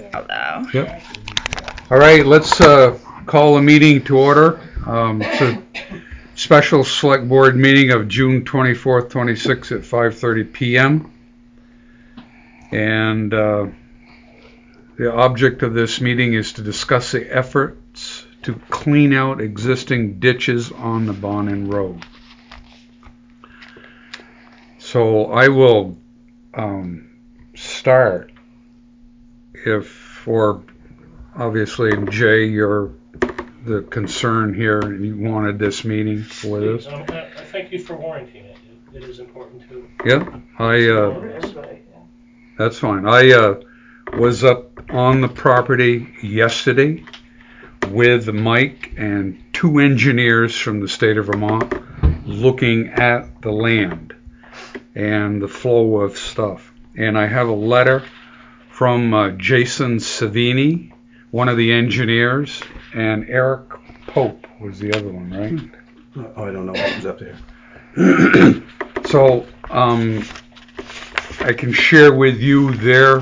Hello. Yep. All right, let's call a meeting to order. It's a special select board meeting of June 24th, 26th at 5:30 p.m. And the object of this meeting is to discuss the efforts to clean out existing ditches on the Bonin Road. So I will start or obviously, Jay, you're the concern here, and you wanted this meeting for this. I thank you for warranting it. It is important too. Yeah, that's fine. I was up on the property yesterday with Mike and two engineers from the state of Vermont looking at the land and the flow of stuff. And I have a letter from Jason Savini, one of the engineers, and Eric Pope was the other one, right? Oh, I don't know what was up there. So I can share with you their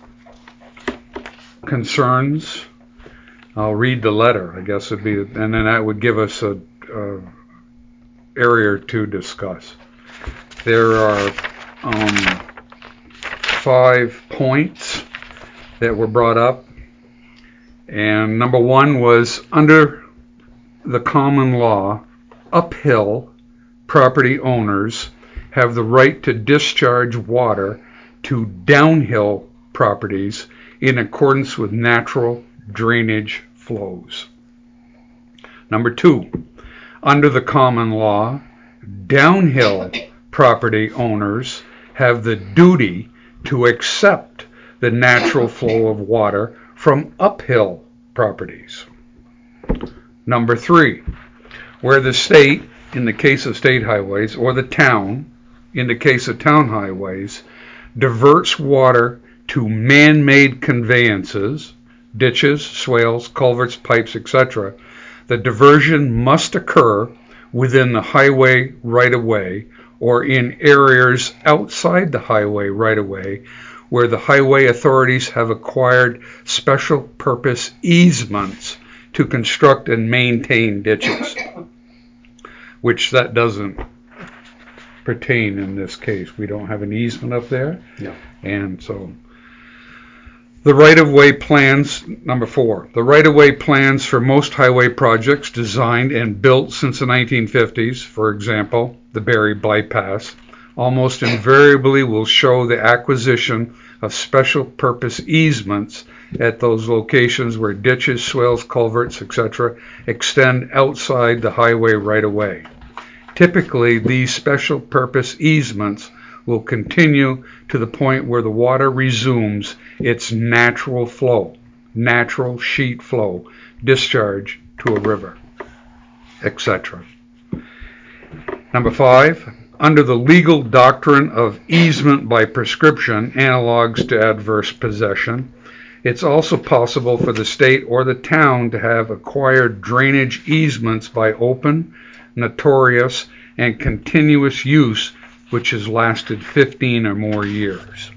concerns. I'll read the letter, I guess it'd be, and then that would give us a area to discuss. There are 5 points that were brought up, and number one was, under the common law, uphill property owners have the right to discharge water to downhill properties in accordance with natural drainage flows. Number two, under the common law, downhill property owners have the duty to accept the natural flow of water from uphill properties. Number three, where the state, in the case of state highways, or the town, in the case of town highways, diverts water to man-made conveyances, ditches, swales, culverts, pipes, etc., the diversion must occur within the highway right-of-way or in areas outside the highway right-of-way where the highway authorities have acquired special purpose easements to construct and maintain ditches, which that doesn't pertain in this case. We don't have an easement up there. No. And so the right-of-way plans, number 4, the right-of-way plans for most highway projects designed and built since the 1950s, for example, the Barrie Bypass, almost invariably will show the acquisition of special purpose easements at those locations where ditches, swales, culverts, etc. extend outside the highway right-of-way. Typically, these special purpose easements will continue to the point where the water resumes its natural flow, natural sheet flow, discharge to a river, etc. Number 5, under the legal doctrine of easement by prescription, analogs to adverse possession, it's also possible for the state or the town to have acquired drainage easements by open, notorious, and continuous use which has lasted 15 or more years.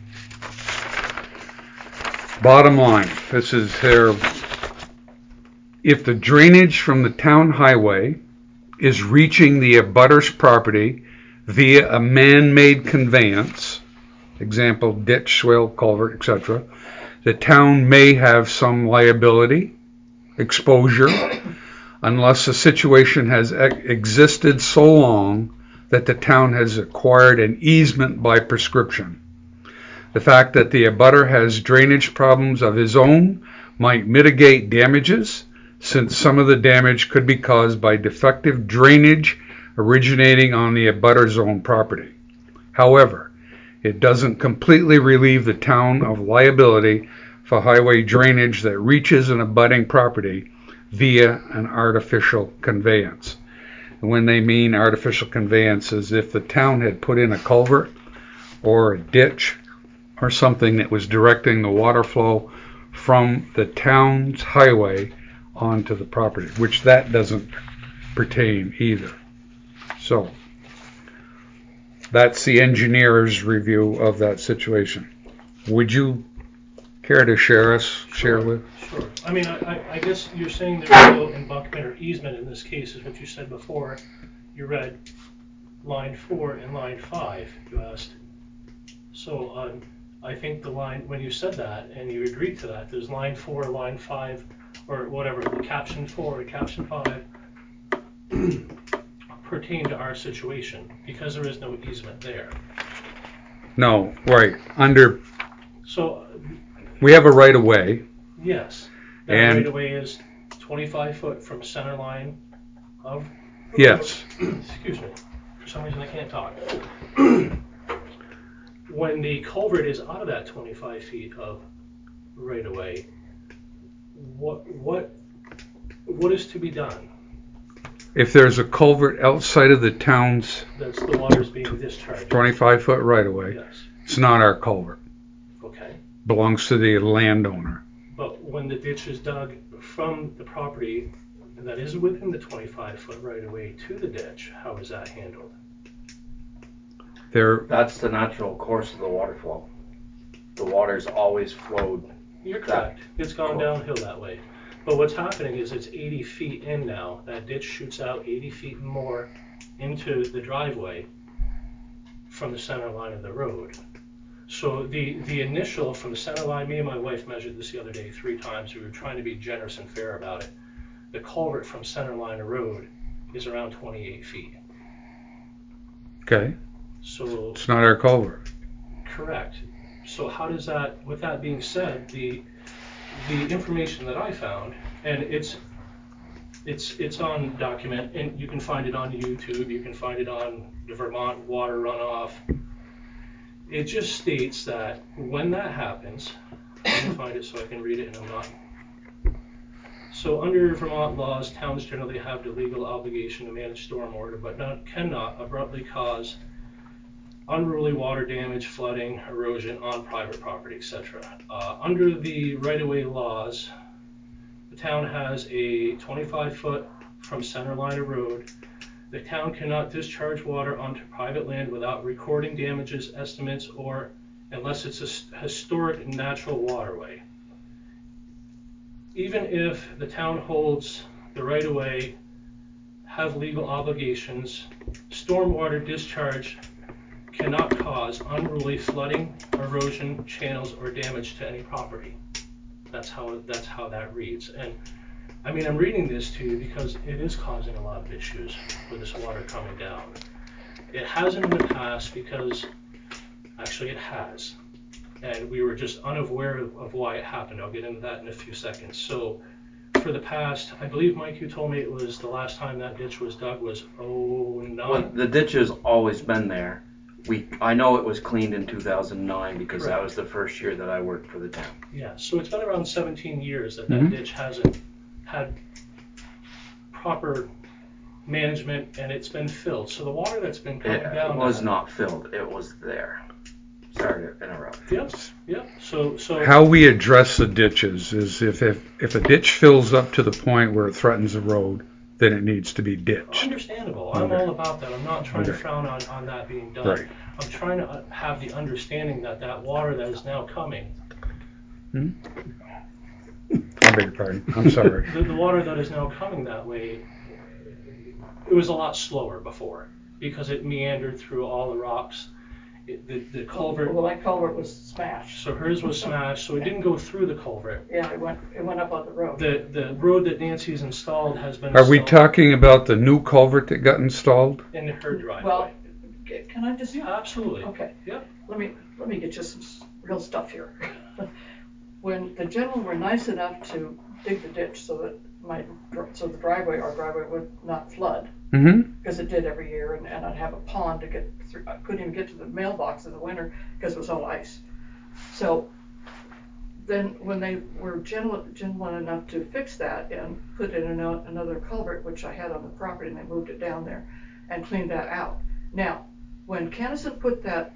Bottom line, this is here. If the drainage from the town highway is reaching the abutter's property via a man-made conveyance, example, ditch, swale, culvert, etc., the town may have some liability, exposure, unless the situation has existed so long that the town has acquired an easement by prescription. The fact that the abutter has drainage problems of his own might mitigate damages, since some of the damage could be caused by defective drainage originating on the abutter's own property. However, it doesn't completely relieve the town of liability for highway drainage that reaches an abutting property via an artificial conveyance. And when they mean artificial conveyances, if the town had put in a culvert or a ditch or something that was directing the water flow from the town's highway onto the property, which that doesn't pertain either. So that's the engineer's review of that situation. Would you Care to share with? Sure. I mean, I guess you're saying there's no embankment or easement in this case, is what you said before. You read line 4 and line 5, you asked. So I think the line, when you said that and you agreed to that, there's line 4, line 5, or whatever, the caption 4 or caption 5 pertain to our situation because there is no easement there. No, right. So we have a right of way. yes, that And right of way is 25 foot from center line of. Yes. Excuse me. For some reason I can't talk. When the culvert is out of that 25 feet of right of way, what is to be done? If there's a culvert outside of the town's That's the water's being discharged. 25-foot right of way, Yes. it's not our culvert. Okay. Belongs to the landowner. But when the ditch is dug from the property that is within the 25-foot right of way to the ditch, how is that handled? That's the natural course of the water flow. The water's always flowed. You're correct. It's gone downhill that way. But what's happening is it's 80 feet in now. That ditch shoots out 80 feet more into the driveway from the center line of the road. So the initial from the center line, me and my wife measured this the other day 3 times. We were trying to be generous and fair about it. The culvert from center line of road is around 28 feet. Okay. So it's not our culvert. Correct. So how does that, with that being said, the information that I found, and it's on document, and you can find it on YouTube, you can find it on the Vermont water runoff. It just states that when that happens, let me find it so I can read it and I'm not. So under Vermont laws, towns generally have the legal obligation to manage stormwater, but cannot abruptly cause unruly water damage, flooding, erosion on private property, etc. Under the right-of-way laws, the town has a 25-foot from center line of road. The town cannot discharge water onto private land without recording damages, estimates, or unless it's a historic natural waterway. Even if the town holds the right-of-way, have legal obligations, stormwater discharge cannot cause unruly flooding, erosion, channels, or damage to any property. That's how that reads. And I mean, I'm reading this to you because it is causing a lot of issues with this water coming down. It hasn't in the past because, actually it has, and we were just unaware of why it happened. I'll get into that in a few seconds. So for the past, I believe, Mike, you told me it was the last time that ditch was dug was 2009? Well, the ditch has always been there. I know it was cleaned in 2009 because Correct. That was the first year that I worked for the town. Yeah, so it's been around 17 years that that ditch hasn't had proper management and it's been filled. So the water that's been coming down. It was not filled, it was there. Sorry to interrupt. Yep. So how we address the ditches is if a ditch fills up to the point where it threatens the road, then it needs to be ditched. Understandable. I'm all about that. I'm not trying to frown on that being done. Right. I'm trying to have the understanding that water that is now coming. I beg your pardon. I'm sorry. The water that is now coming that way, it was a lot slower before because it meandered through all the rocks. The culvert. Well, that culvert was smashed. So hers was smashed, so it didn't go through the culvert. Yeah, it went up on the road. The road that Nancy's installed has been. Are we talking about the new culvert that got installed? In her driveway. Well, can I just? Yeah, absolutely. Okay. Yeah. Let me get you some real stuff here. When the gentlemen were nice enough to dig the ditch so that our driveway would not flood, because it did every year, and I'd have a pond to get through. I couldn't even get to the mailbox in the winter because it was all ice. So then when they were gentlemen enough to fix that and put in another culvert, which I had on the property, and they moved it down there and cleaned that out. Now, when Kennison put that,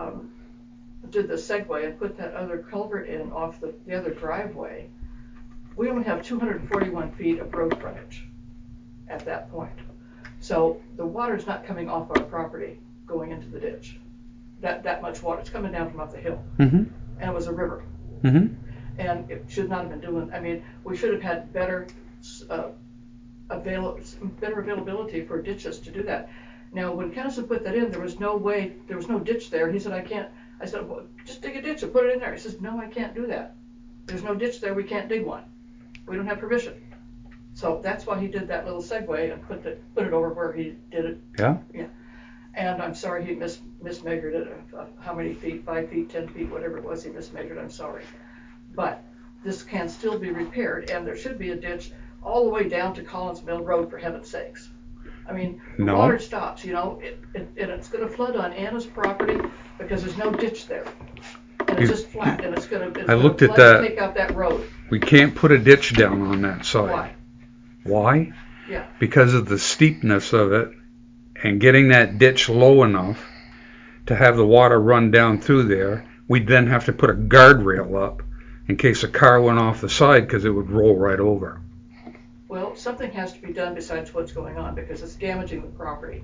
did the segue and put that other culvert in off the other driveway, we only have 241 feet of road frontage at that point. So the water's not coming off our property going into the ditch. That much water. It's coming down from up the hill. And it was a river. and it should not have been doing, I mean, we should have had better availability for ditches to do that. Now, when Kennison put that in, there was no ditch there. He said, I said, well, just dig a ditch and put it in there. He says, no, I can't do that. There's no ditch there, we can't dig one. We don't have permission. So that's why he did that little segue and put it over where he did it. Yeah. Yeah. And I'm sorry he mismeasured it. How many feet? 5 feet, 10 feet, whatever it was he mismeasured. I'm sorry. But this can still be repaired, and there should be a ditch all the way down to Collins Mill Road, for heaven's sakes. I mean, the water stops, you know, and it's going to flood on Anna's property because there's no ditch there. And it's just flat, and it's going to looked at that. Take out that road. We can't put a ditch down on that side. Why? Yeah. Because of the steepness of it, and getting that ditch low enough to have the water run down through there. We'd then have to put a guardrail up in case a car went off the side, because it would roll right over. Well, something has to be done besides what's going on, because it's damaging the property.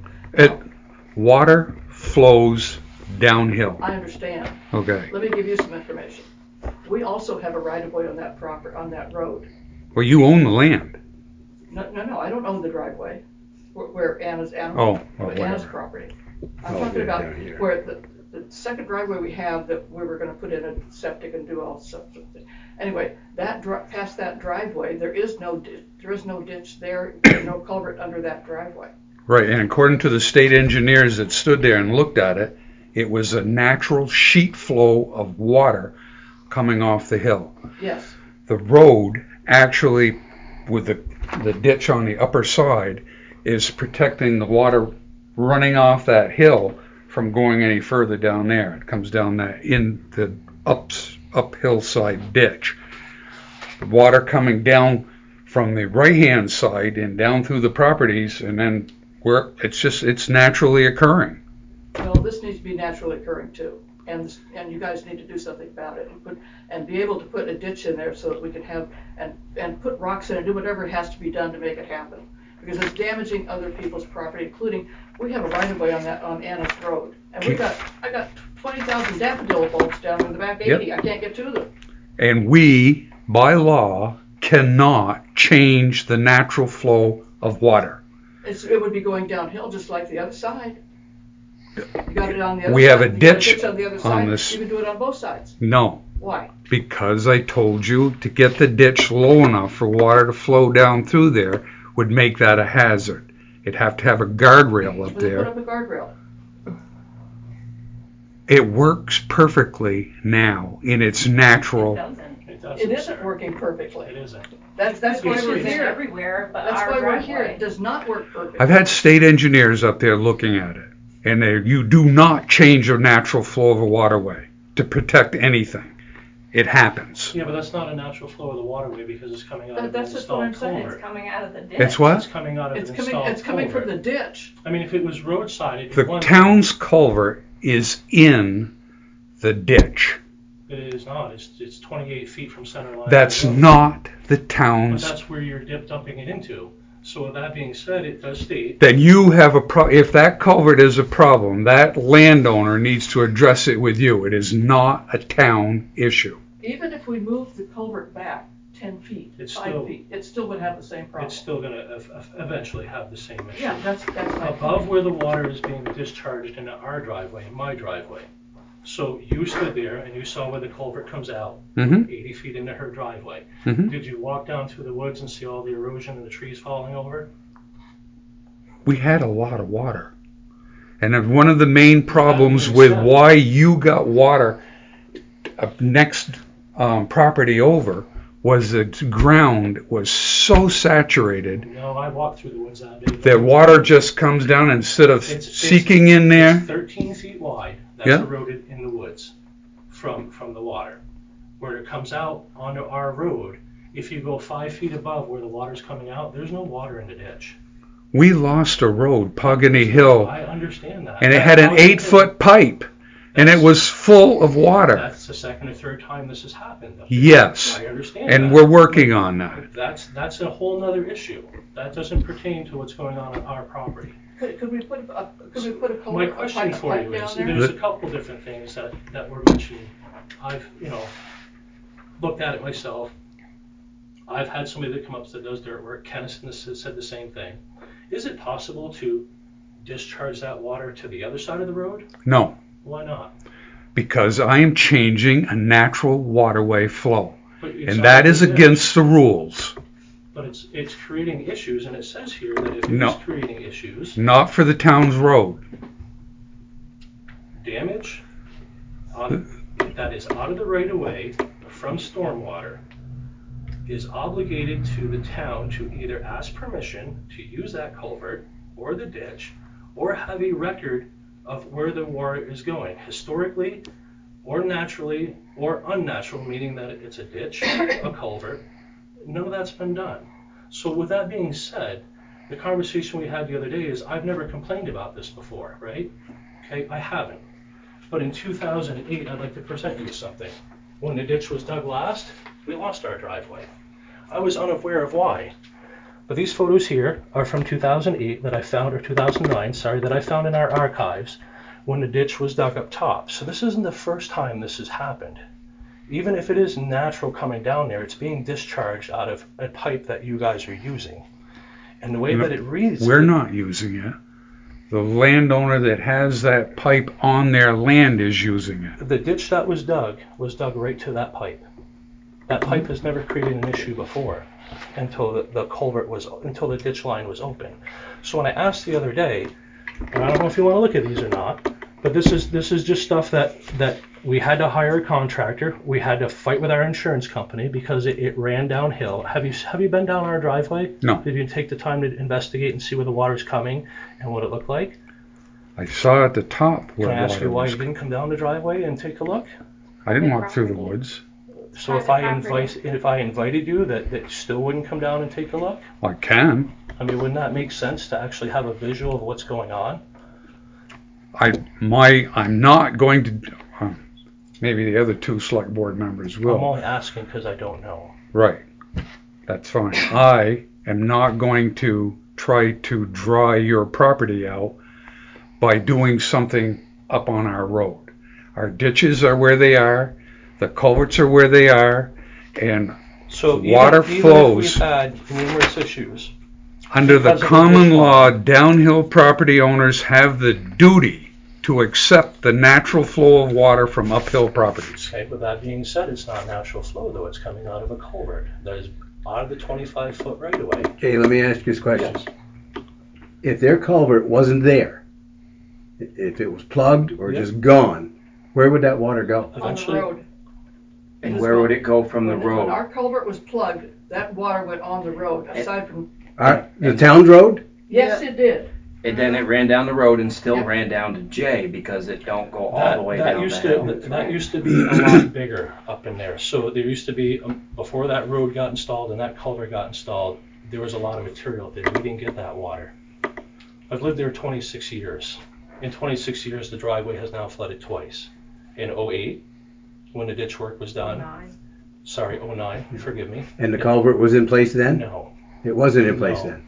Water flows downhill. I understand. Okay. Let me give you some information. We also have a right-of-way on that road. Well, you own the land. No, I don't own the driveway where Anna's property. I'm talking about where the second driveway we have that we were going to put in a septic and do all sorts of things. Anyway, past that driveway, there is no ditch there. There's no culvert under that driveway. Right, and according to the state engineers that stood there and looked at it, it was a natural sheet flow of water coming off the hill. Yes. The road actually, with the ditch on the upper side, is protecting the water running off that hill from going any further down there. It comes down in the uphill side ditch. The water coming down from the right-hand side and down through the properties, and then it's naturally occurring. Well, this needs to be naturally occurring too, and you guys need to do something about it and be able to put a ditch in there so that we can have and put rocks in and do whatever has to be done to make it happen, because it's damaging other people's property, including we have a right-of-way on Anna's Road, and I got 20,000 daffodil bulbs down in the back 80. Yep. I can't get to them. And we, by law, cannot change the natural flow of water. It would be going downhill just like the other side. You got it on the other we side. Have a ditch on the other side. This. You can do it on both sides. No. Why? Because I told you to get the ditch low enough for water to flow down through there would make that a hazard. It'd have to have a guardrail up there. Put up a guardrail. It works perfectly now in its natural. It isn't working perfectly. It isn't. That's why we're here. Everywhere, but that's why we're here. It does not work perfectly. I've had state engineers up there looking at it, and you do not change the natural flow of a waterway to protect anything. It happens. Yeah, but that's not a natural flow of the waterway because it's coming out of the installed culvert. It's coming out of the ditch. It's what? It's coming out of the installed culvert. It's coming from the ditch. I mean, if it was roadside, the town's culvert is in the ditch. It is not. It's 28 feet from center line. That's not the town's. But that's where you're dumping it into. So with that being said, it does state. Then you have if that culvert is a problem, that landowner needs to address it with you. It is not a town issue. Even if we move the culvert back 10 feet, 5 feet, it still would have the same problem. It's still going to eventually have the same issue. Yeah, that's above where the water is being discharged into our driveway, my driveway. So you stood there and you saw where the culvert comes out, 80 feet into her driveway. Did you walk down through the woods and see all the erosion and the trees falling over? We had a lot of water. And one of the main problems with why you got water next property over was the ground was so saturated. No, I walked through the woods that day. That water just comes down instead of seeking in there. It's 13 feet wide. That's eroded in the woods from the water. Where it comes out onto our road, if you go 5 feet above where the water's coming out, there's no water in the ditch. We lost a road, Pogany Hill. I understand that. And it had an 8-foot pipe. And it was full of water. That's the second or third time this has happened. Yes. I understand and that. We're working on that. That's a whole other issue. That doesn't pertain to what's going on our property. Could we put a culvert? My question for you is, there's a couple different things that were mentioned. looked at it myself. I've had somebody that come up that does dirt work. Kennison has said the same thing. Is it possible to discharge that water to the other side of the road? No, Why not? because I am changing a natural waterway flow, But it's and not that is a ditch. against the rules. But it's creating issues, and it says here that if No. it's creating issues, Not for the town's road. damage that is out of the right of way from stormwater is obligated to the town to either ask permission to use that culvert or the ditch, or have a record of where the water is going, historically or naturally or unnatural, meaning that it's a ditch, a culvert. None of that's been done. So with that being said, the conversation we had the other day is I've never complained about this before, right? Okay, I haven't. But in 2008, I'd like to present you with something. When the ditch was dug last, we lost our driveway. I was unaware of why. But these photos here are from 2008 that I found, or 2009, sorry, that I found in our archives when the ditch was dug up top. So this isn't the first time this has happened. Even if it is natural coming down there, it's being discharged out of a pipe that you guys are using. And the way that it reads... We're not using it. The landowner that has that pipe on their land is using it. The ditch that was dug right to that pipe. That pipe has never created an issue before until until the ditch line was open. So when I asked the other day, and I don't know if you want to look at these or not, but this is just stuff that we had to hire a contractor. We had to fight with our insurance company because it ran downhill. Have you been down our driveway? No. Did you take the time to investigate and see where the water's coming and what it looked like? I saw at the top Can where I ask you why water you was. didn't come down the driveway and take a look? I didn't walk through the woods. So if I invited you, that still wouldn't come down and take a look? I can. I mean, wouldn't that make sense to actually have a visual of what's going on? I'm not going to. Maybe the other two select board members will. I'm only asking because I don't know. Right. That's fine. I am not going to try to dry your property out by doing something up on our road. Our ditches are where they are, the culverts are where they are, and so water flows. Even if we've had numerous issues. Under the because of common ditch law, line. downhill property owners have the duty to accept the natural flow of water from uphill properties. Okay, but that being said, it's not natural flow though. It's coming out of a culvert that is out of the 25-foot right of way. Okay, let me ask you this question. Yes. If their culvert wasn't there, if it was plugged or Yeah. just gone, where would that water go? On the Eventually- road. And where would it go from the When road? our culvert was plugged, that water went on the road, aside from, The town's road? yes, it did. And then it ran down the road and still Yep. ran down to J because it don't go all the way that down used the to hill. that used to be a lot bigger up in there. So there used to be before that road got installed and that culvert got installed, there was a lot of material there. We didn't get that water. I've lived there 26 years. In 26 years, the driveway has now flooded twice. In 08, when the ditch work was done. 09, forgive me. And the culvert was in place then? No. It wasn't in place No. then.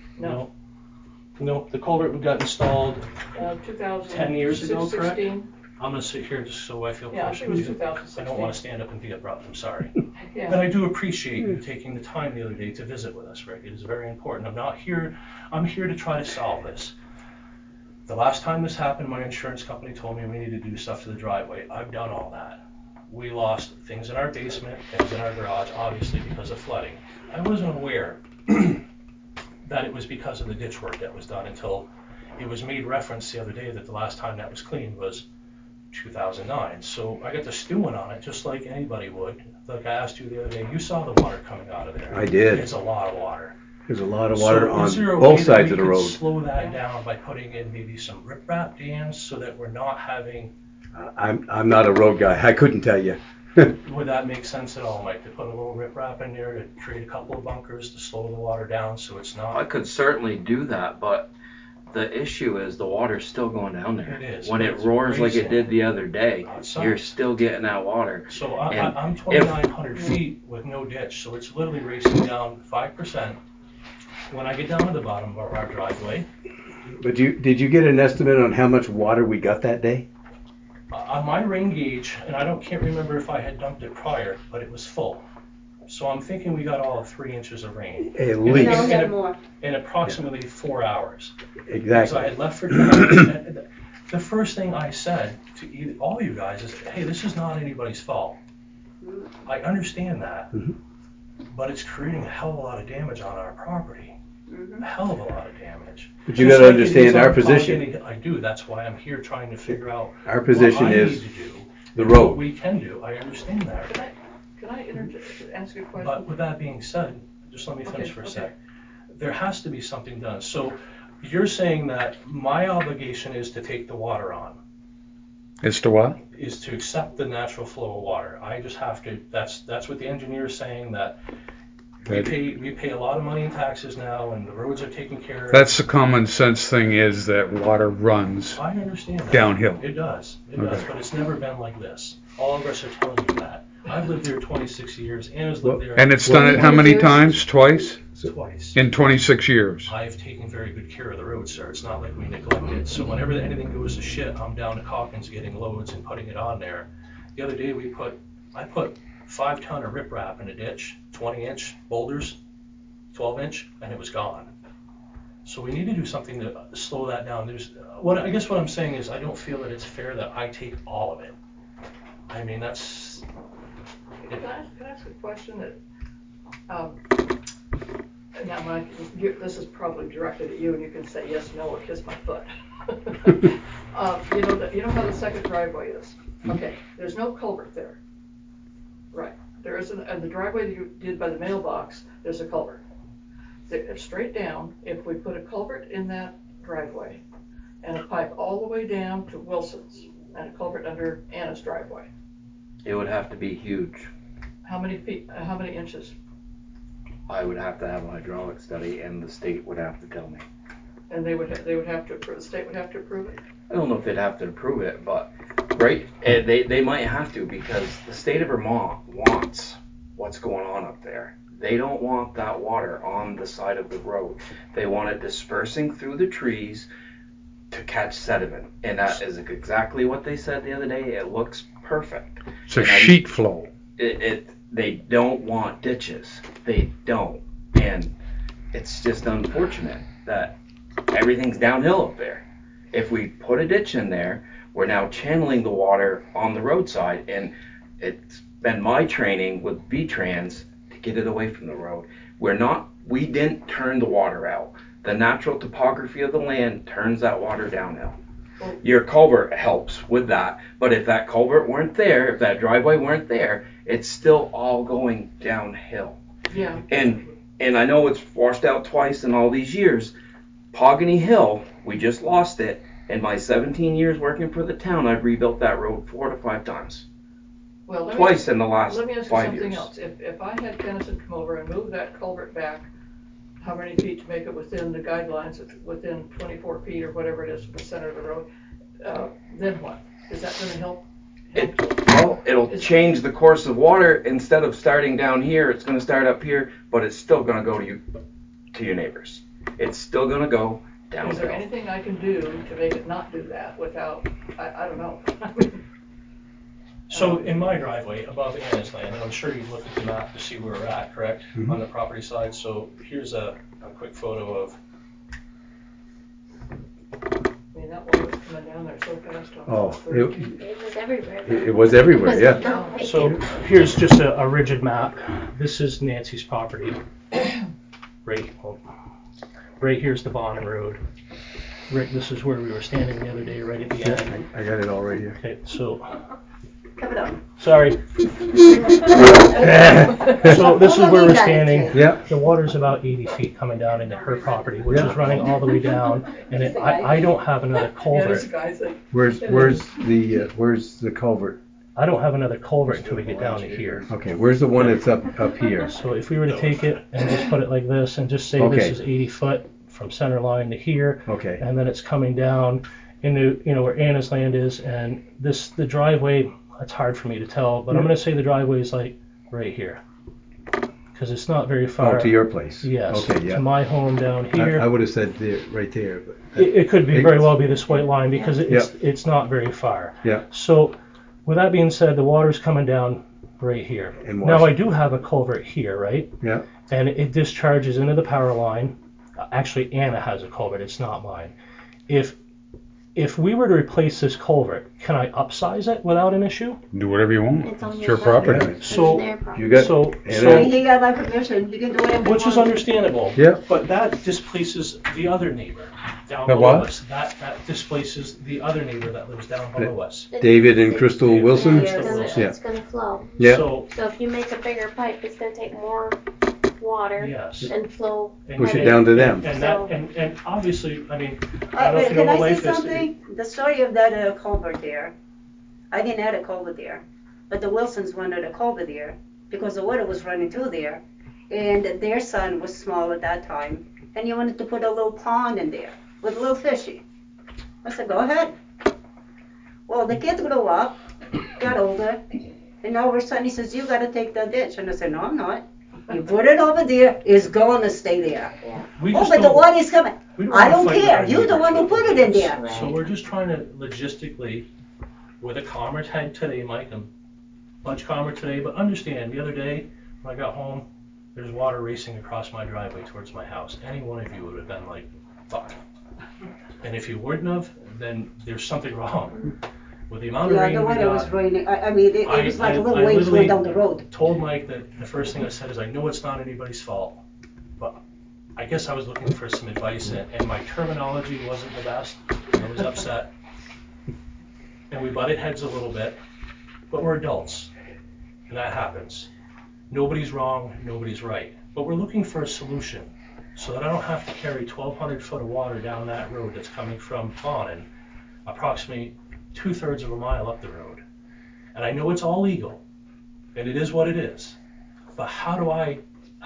No, the culvert got installed. 2000. 10 years ago, correct? 16. I'm going to sit here just so I feel Yeah, I closer think it to was you. 2016. I don't want to stand up and be abrupt. I'm sorry. Yeah. But I do appreciate you taking the time the other day to visit with us, Rick. It is very important. I'm here to try to solve this. The last time this happened, my insurance company told me we needed to do stuff to the driveway. I've done all that. We lost things in our basement, things in our garage, obviously because of flooding. I wasn't aware that it was because of the ditch work that was done until it was made reference the other day that the last time that was cleaned was 2009. So I got to stewing on it just like anybody would. Like I asked you the other day, you saw the water coming out of there. I did. It's a lot of water. There's a lot of water So is there a on way both that sides we of the could road. slow that down by putting in maybe some riprap dams so that we're not having... I'm not a road guy. I couldn't tell you. Would that make sense at all, Mike, to put a little riprap in there to create a couple of bunkers to slow the water down so it's I not... could certainly do that, but the issue is the water's still going down there. It is, When but it it's roars like it racing did the other day, outside. you're still getting that water. So And I'm 2,900 feet with no ditch, so it's literally racing down 5%. When I get down to the bottom of our driveway, But did you get an estimate on how much water we got that day? on my rain gauge, and can't remember if I had dumped it prior, but it was full. So I'm thinking we got all of 3 inches of rain At No, least. we got more. in approximately 4 hours. So I Exactly. had left for town. The first thing I said to all you guys is, hey, this is not anybody's fault. I understand that, but it's creating a hell of a lot of damage on our property. A hell of a lot of damage. But you Just gotta like it is understand our on position. Pogany. I do. That's why I'm here trying to figure out Our position what I is need to do, the and road. what we can do. I understand that. Can I ask you a question? But with that being said, just let me finish Okay, for a okay. sec. There has to be something done. So you're saying that my obligation is to take the water on, As to what? is to accept the natural flow of water. I just have to, that's what the engineer is saying, that we pay a lot of money in taxes now and the roads are taken care of. That's the common sense thing, is that water runs I understand that. downhill. It does, but it's never been like this. All of us are telling you that. I've lived there 26 years. Anna's lived there And it's done it how many times? Twice? twice. In 26 years. I've taken very good care of the road, sir. It's not like we neglect it. So whenever anything goes to shit, I'm down to Calkins getting loads and putting it on there. The other day I put 5 ton of riprap in a ditch, 20-inch boulders, 12-inch, and it was gone. So we need to do something to slow that down. I guess what I'm saying is I don't feel that it's fair that I take all of it. I mean, that's. Can I ask a question that, now Mike, this is probably directed at you and you can say yes, no, or kiss my foot. You know how the second driveway is? Okay, there's no culvert there. Right, there isn't, and the driveway that you did by the mailbox, there's a culvert. Straight down, if we put a culvert in that driveway and a pipe all the way down to Wilson's and a culvert under Anna's driveway, It would have to be huge. how many feet, how many inches? I would have to have a hydraulic study, and the state would have to tell me. And they would have to approve, the state would have to approve it? I don't know if they'd have to approve it, but right, they might have to, because the state of Vermont wants what's going on up there. They don't want that water on the side of the road. They want it dispersing through the trees to catch sediment, and that is exactly what they said the other day. It looks perfect. It's a sheet flow. They don't want ditches. They don't. And it's just unfortunate that everything's downhill up there. If we put a ditch in there, we're now channeling the water on the roadside, and it's been my training with V-Trans to get it away from the road. We didn't turn the water out. The natural topography of the land turns that water downhill. Your culvert helps with that, but if that culvert weren't there, if that driveway weren't there, it's still all going downhill. Yeah. And I know it's washed out twice in all these years. Pogany Hill, we just lost it. In my 17 years working for the town, I've rebuilt that road 4 to 5 times. Well, Twice in the last 5 years. Let me ask you something else. If I had Kennison come over and move that culvert back, how many feet to make it within the guidelines, within 24 feet or whatever it is from the center of the road, then what? Is that going to help? It'll change the course of water. Instead of starting down here, it's going to start up here, but it's still going to go to your neighbors. It's still going to go downhill. Is there anything I can do to make it not do that without, I don't know. So in my driveway above Anna's land, and I'm sure you've looked at the map to see where we're at, correct? Mm-hmm. On the property side. So here's a quick photo of. I mean, that water was coming down there so fast. It was everywhere. It was everywhere, yeah. So here's just a rigid map. This is Nancy's property. Right here's the Bonham Road. Right, this is where we were standing the other day, right at the end. I got it all right here. Okay, so. Come it up. Sorry. So this is where we're standing. Yeah. The water's about 80 feet coming down into her property, which is running all the way down. And I don't have another culvert. Where's the culvert? I don't have another culvert until we get down to here. Okay, where's the one that's up here? So if we were to take it and just put it like this and just say Okay. this is 80 foot from center line to here, Okay. and then it's coming down into where Anna's land is, and the driveway. It's hard for me to tell, but I'm going to say the driveway is like right here, because it's not very far. Oh, to your place? Yes. Okay, yeah. To my home down here. I would have said there, right there. But it could be very well be this white line because it's not very far. Yeah. So with that being said, the water's coming down right here. And Now wash. I do have a culvert here, right? Yeah. And it discharges into the power line. Actually, Anna has a culvert. It's not mine. If we were to replace this culvert, can I upsize it without an issue? Do whatever you want. It's on It's your your property. Yeah. So- Their property. You got. So, And You got my permission, you can do whatever you which is want. understandable. Yeah. But that displaces the other neighbor down The below what? us. That displaces the other neighbor that lives down below us. David and Crystal Yeah. Wilson. It's gonna, Yeah. it's gonna flow. Yeah. So, So if you make a bigger pipe, it's gonna take more water yes. and flow. And Push it heavy. down to them. And obviously, I mean, I don't know if you know Can what I say life is. something? The story of that culvert there, I didn't have a culvert there, but the Wilsons wanted a culvert there because the water was running through there, and their son was small at that time, and he wanted to put a little pond in there with a little fishy. I said, go ahead. Well, the kid grew up, got older, and now all of a sudden he says, you gotta take the ditch. And I said, no, I'm not. You put it over there, it's going to stay there. We Oh, just but the don't- water's coming. we don't I wanna don't fight with care. our You're the one who neighbors put it in there. Right. So we're just trying to logistically, with a calmer head today, Mike, I'm much calmer today, but understand, the other day, when I got home, there's water racing across my driveway towards my house. Any one of you would have been like, fuck. And if you wouldn't have, then there's something wrong. With the amount of Yeah, rain the we weather was got, raining. I mean, it was like a little waves literally going down the road. told Mike that the first thing I said is, I know it's not anybody's fault, but I guess I was looking for some advice, and my terminology wasn't the best. I was upset. And we butted heads a little bit, but we're adults, and that happens. Nobody's wrong, nobody's right. But we're looking for a solution so that I don't have to carry 1,200 foot of water down that road that's coming from Fawnin, approximately 2/3 of a mile up the road. And I know it's all legal, and it is what it is. But how do I,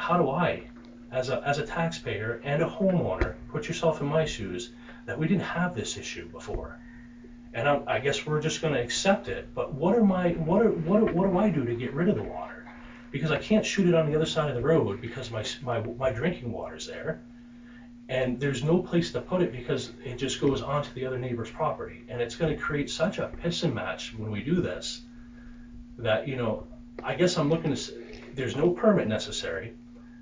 as a taxpayer and a homeowner, put yourself in my shoes, that we didn't have this issue before? And I guess we're just going to accept it. But what do I do to get rid of the water? Because I can't shoot it on the other side of the road because my drinking water's there. And there's no place to put it because it just goes onto the other neighbor's property. And it's going to create such a piss and match when we do this that, I guess I'm looking to, there's no permit necessary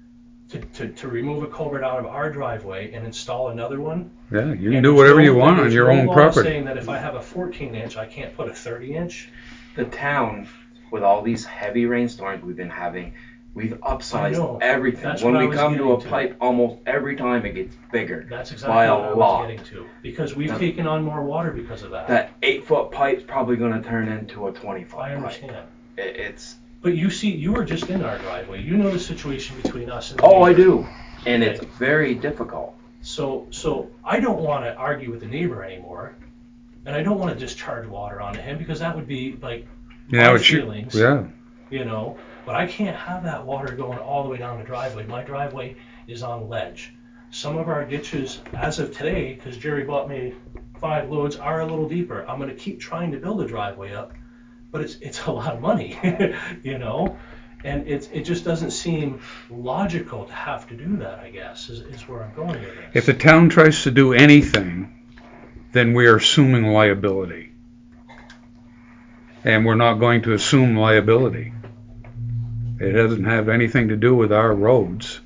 to remove a culvert out of our driveway and install another one. Yeah, you can And do there's whatever no- you want on there's your no own law property. saying that if I have a 14-inch, I can't put a 30-inch. The town, with all these heavy rainstorms we've been having, we've I know. upsized everything. That's When what I we was come to a getting to. pipe, almost every time it gets bigger. That's by exactly a what I was lot. getting to. Because we've That- taken on more water because of that. That 8-foot pipe's probably going to turn into a 20-foot I pipe. understand. It's But you were just in our driveway. You know the situation between us and the oh, I neighbor. do, and it's very difficult. So I don't want to argue with the neighbor anymore, and I don't want to discharge water onto him because that would be like my feelings, yeah. But I can't have that water going all the way down the driveway. My driveway is on ledge. Some of our ditches, as of today, because Jerry bought me 5 loads, are a little deeper. I'm going to keep trying to build a driveway up, but it's a lot of money, And it just doesn't seem logical to have to do that, I guess, is where I'm going with this. If the town tries to do anything, then we are assuming liability. And we're not going to assume liability. It doesn't have anything to do with our roads.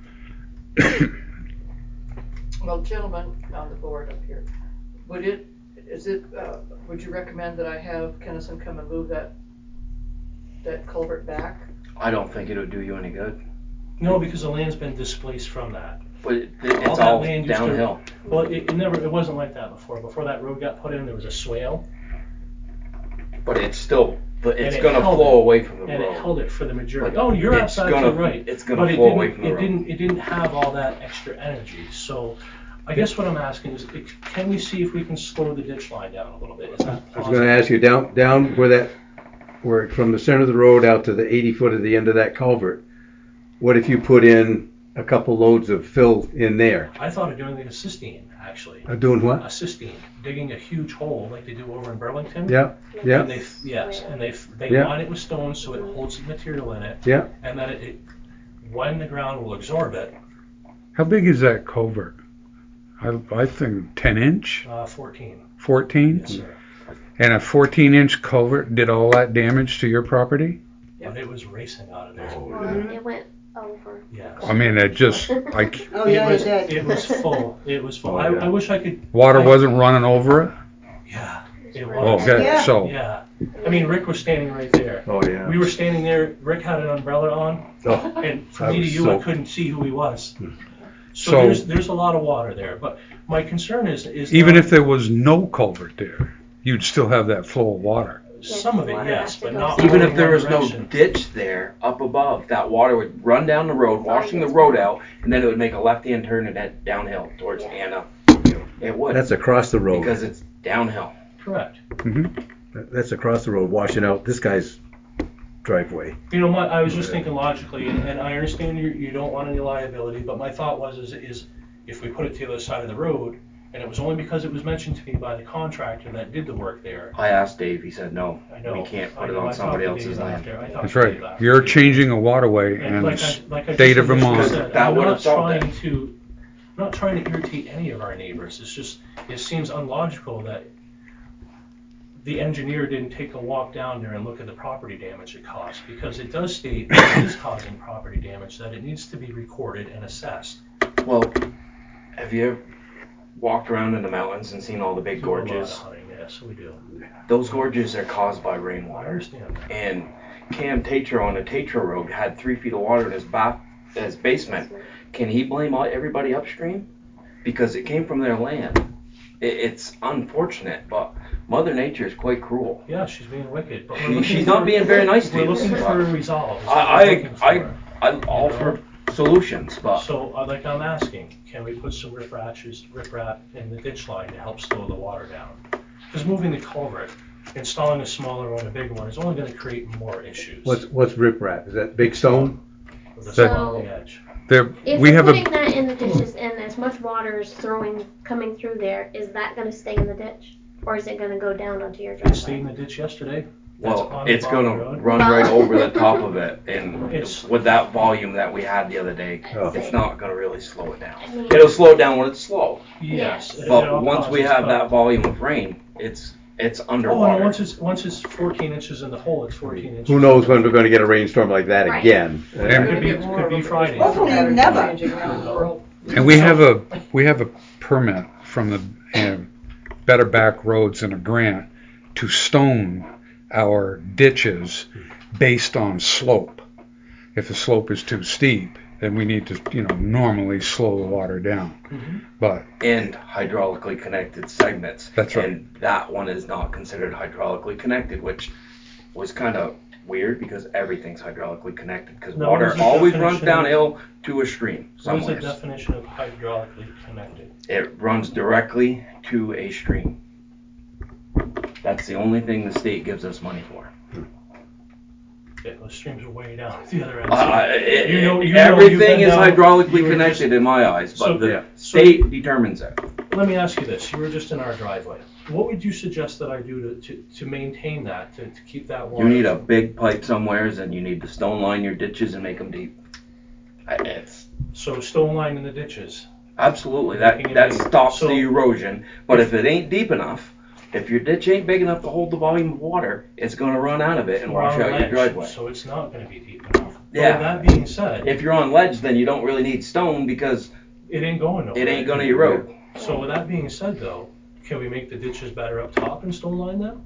Well, gentlemen on the board up here, would you recommend that I have Kennison come and move that culvert back? I don't think it would do you any good. No, because the land's been displaced from that. But it's that all land used to- downhill. Well, it wasn't like that before. Before that road got put in, there was a swale, But it's still, it's it going to held flow it, away from the and it road. held it for the majority. But Oh, you're it's absolutely gonna- right. it's gonna But flow away from the road. It didn't have all that extra energy. So, I guess what I'm asking is, can we see if we can slow the ditch line down a little bit? Is that I was possible? going to ask you down where from the center of the road out to the 80 foot at the end of that culvert. What if you put in a couple loads of fill in there? I thought of doing like a cystine, actually. Doing A what? cystine, digging a huge hole like they do over in Burlington. Yeah, yeah, And they Yeah. line it with stone so it holds the material in it, yeah. and then when the ground will absorb it, How big is that culvert? I think 10 inch, 14. 14? Yes, sir. And a 14-inch culvert did all that damage to your property? but it was racing out of there. Well, it went over. Yeah. I mean, it just like Oh, yeah, was, it did. it was full. It was full. Oh, yeah. I wish I could. water wasn't running over it. Yeah, it Oh, was. okay, Yeah. so Yeah. I mean, Rick was standing right there. Oh, yeah. We were standing there. Rick had an umbrella on, Oh, and from I me to was you, I soaked. couldn't see who he was. So, So- there's a lot of water there. But my concern is even not if there was no culvert there, you'd still have that flow of water. some of it, Water yes, has to but go not Even all if in there one was no direction. ditch there up above, that water would run down the road, washing the road out, and then it would make a left-hand turn and head downhill towards Yeah. Anna. It would. That's across the road. because it's downhill. Correct. That's across the road, washing out this guy's driveway. You know, I was just thinking logically, and I understand you don't want any liability, but my thought was is if we put it to the other side of the road, and it was only because it was mentioned to me by the contractor that did the work there. I asked Dave. He said no. I know. We can't put I it know, on I somebody talked to else's Dave land. after. I talked That's to right. Dave after. You're changing a waterway And in like the I state just of Vermont. said, That I'm would not have solved trying it. to, I'm not trying to irritate any of our neighbors. It's just, it seems unlogical that the engineer didn't take a walk down there and look at the property damage it caused, because it does state that it is causing property damage, that it needs to be recorded and assessed. Well, have you ever walked around in the mountains and seen all the big Do a lot of gorges? hunting, yes, we do. Those gorges are caused by I rainwater. understand that. And Cam Tatro on the Tatro Road had 3 feet of water in his basement. Can he blame everybody upstream? Because it came from their land. It's unfortunate, but Mother Nature is quite cruel. Yeah, she's being wicked, but She's not being very nice to we're you. looking for a resolve. is what we're looking for. I offer solutions, but So, like I'm asking, can we put some riprap in the ditch line to help slow the water down? Because moving the culvert, installing a smaller one, a bigger one, is only going to create more issues. What's riprap? Is that big stone? With the So- stone on the edge. There, If we we're have putting a that in the ditches and as much water is coming through there, is that going to stay in the ditch? Or is it going to go down onto your It stayed in driveway? the ditch yesterday. That's well, on the it's bottom gonna road. run Well- right over the top of it, and It's- with that volume that we had the other day, Oh. it's not gonna really slow it down. I mean, It'll slow it down when it's slow, Yes. it but all once we causes have cut. that volume of rain, it's Oh, underwater. no, once it's 14 inches in the hole, it's 14 inches. Who knows when we're going to get a rainstorm like that Right. again? Could be Friday. Hopefully never. Changing around the world. and we have a permit from the Better Back Roads and a grant to stone our ditches based on slope. If the slope is too steep, then we need to, normally slow the water down. Mhm. But And hydraulically connected segments. That's right. And that one is not considered hydraulically connected, which was kind of weird because everything's hydraulically connected because No, water what is the always runs definition? downhill to a stream What is the somewhere. definition of hydraulically connected? It runs directly to a stream. That's the only thing the state gives us money for. Yeah, those streams are way down at the other end. Everything you've been is down- hydraulically you were connected just- in my eyes, but So- the Yeah. state determines it. Let me ask you this: you were just in our driveway. What would you suggest that I do to maintain that, to keep that water? You need a big pipe somewheres, and you need to stone line your ditches and make them deep. It's So stone line in the ditches. absolutely Making it that deep. stops So- the erosion. But if it ain't deep enough, if your ditch ain't big enough to hold the volume of water, it's gonna run out of it and We're wash on out your ledge, driveway. so it's not going to be deep enough. Yeah. But that being said, If you're on ledge, then you don't really need stone because it ain't going nowhere. it ain't gonna erode. So with that being said, though, can we make the ditches better up top and stone line them?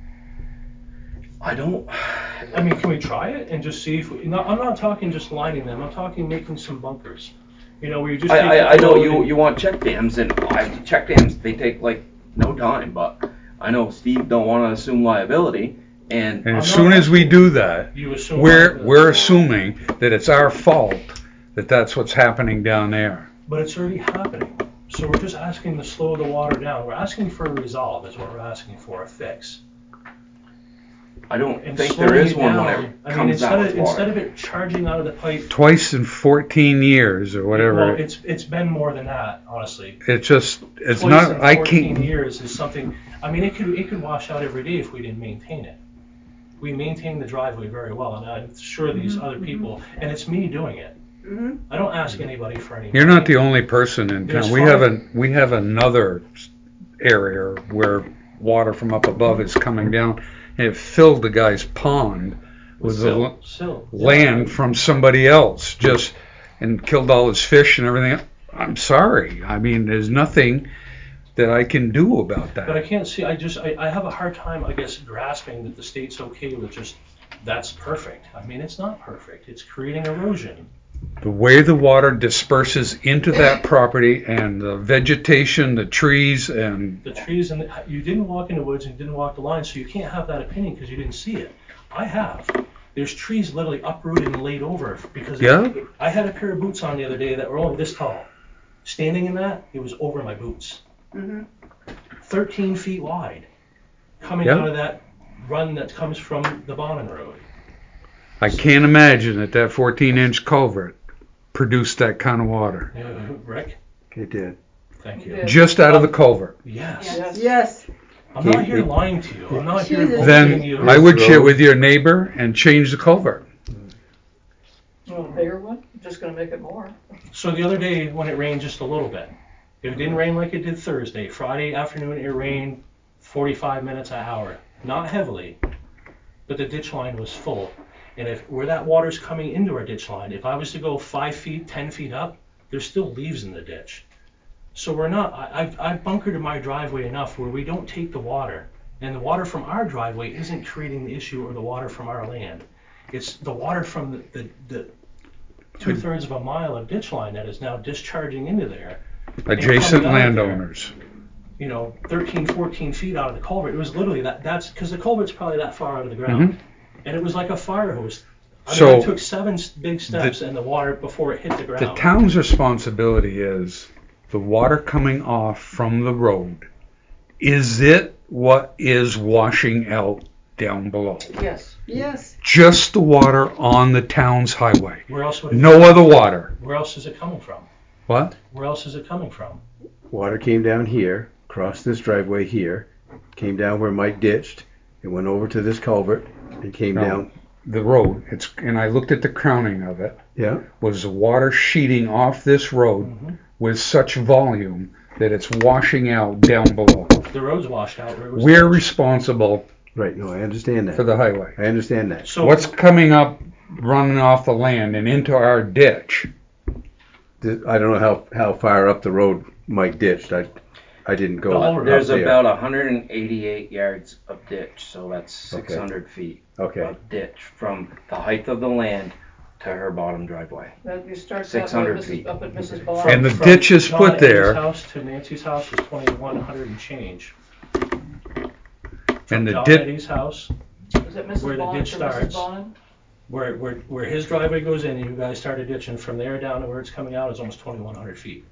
I don't. I mean, can we try it and just see if we? No, I'm not talking just lining them. I'm talking making some bunkers. Where you just. take I the know road and- you want check dams, and check dams they take like no time, but I know Steve don't want to assume liability, and as not soon as we do that, You assume. we're assuming that it's our fault that that's what's happening down there. But it's already happening. So we're just asking to slow the water down. We're asking for a resolve, is what we're asking for, a fix. I don't And think slowing there is it one down. when it I mean, comes out with instead water. of it charging out of the pipe. Twice in 14 years or whatever. Well, it's been more than that, honestly. It's Twice not, in I 14 can't, years is something. I mean, it could wash out every day if we didn't maintain it. We maintain the driveway very well, and I'm sure these other people, and it's me doing it. Mhm. I don't ask anybody for any. you're not the only person in There's town. We have another area where water from up above is coming down, and it filled the guy's pond with Silt. land from somebody else, and killed all his fish and everything. I'm sorry. I mean, there's nothing that I can do about that. But I can't see. I have a hard time, I guess, grasping that the state's okay with just that's perfect. I mean, it's not perfect. It's creating erosion. The way the water disperses into that property and the vegetation, the trees, and you didn't walk in the woods and you didn't walk the line, so you can't have that opinion because you didn't see it. I have. There's trees literally uprooted and laid over because I had a pair of boots on the other day that were only this tall. Standing in that, it was over my boots. 13 feet wide, coming out of that run that comes from the Bonham Road. I can't imagine that 14-inch culvert produced that kind of water. Rick? It did. Thank you. Just out of the culvert. Yes. I'm not here lying to you. I'm not here Then you. I would share with your neighbor and change the culvert. You want a bigger one? I'm just going to make it more. So the other day when it rained just a little bit, it didn't rain like it did Thursday. Friday afternoon it rained 45 minutes an hour. Not heavily, but the ditch line was full. And where that water's coming into our ditch line, if I was to go 5 feet, 10 feet up, there's still leaves in the ditch. So we're not, I've bunkered in my driveway enough where we don't take the water. And the water from our driveway isn't creating the issue or the water from our land. It's the water from the 2/3 of a mile of ditch line that is now discharging into there. Adjacent landowners. 13, 14 feet out of the culvert. It was literally that's because the culvert's probably that far out of the ground. And it was like a fire hose. I took 7 big steps in the water before it hit the ground. The town's responsibility is the water coming off from the road. Is it what is washing out down below? Yes. Just the water on the town's highway. Where else would no other water. Where else is it coming from? What? Where else is it coming from? Water came down here, crossed this driveway here, came down where Mike ditched, it went over to this culvert, and came down. The road, and I looked at the crowning of it, Yeah. was the water sheeting off this road with such volume that it's washing out down below. The road's washed out. We're responsible Right, no, I understand that. for the highway. I understand that. So What's coming up, running off the land and into our ditch? I don't know how far up the road Mike ditched. I didn't go up There's there. about 188 yards of ditch, so that's 600 feet of ditch from the height of the land to her bottom driveway. You start 600 feet. up at Mrs. Bond. And the ditch is John put there. Eddie's house to Nancy's house is 2,100 and change. And the John ditch. Eddie's house, Is it Mrs. where the Bond ditch to starts. Mrs. Bond? where his driveway goes in, and you guys started ditching from there down to where it's coming out is almost 2,100 feet.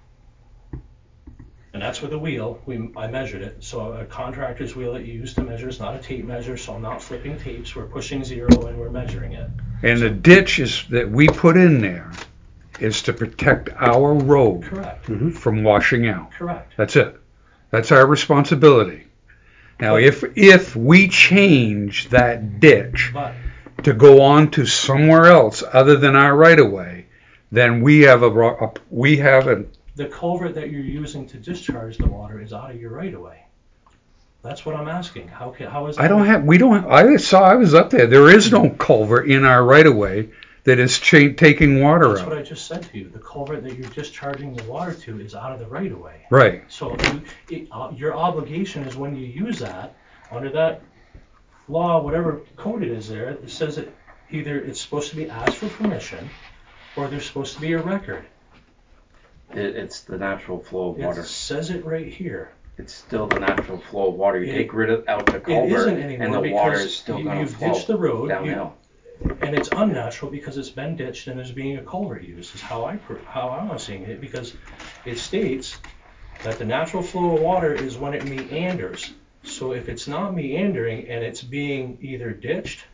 And that's with a wheel. I measured it. So a contractor's wheel that you use to measure is not a tape measure, so I'm not flipping tapes. We're pushing 0 and we're measuring it. And the ditch that we put in there is to protect our road Correct. from washing out. Correct. That's it. That's our responsibility. Now, if we change that ditch to go on to somewhere else other than our right-of-way, then we have the culvert that you're using to discharge the water is out of your right-of-way. That's what I'm asking. How is that? I was up there. There is no culvert in our right-of-way that is taking water out. That's what I just said to you. The culvert that you're discharging the water to is out of the right-of-way. Right. So your obligation is when you use that, under that law, whatever code it is there, it says that either it's supposed to be asked for permission or there's supposed to be a record. It's the natural flow of water. It says it right here. It's still the natural flow of water. You take out the culvert, and the water is still going to flow ditched the road, downhill. And it's unnatural because it's been ditched and there's being a culvert used. Is how I'm seeing it, because it states that the natural flow of water is when it meanders. So if it's not meandering and it's being either ditched,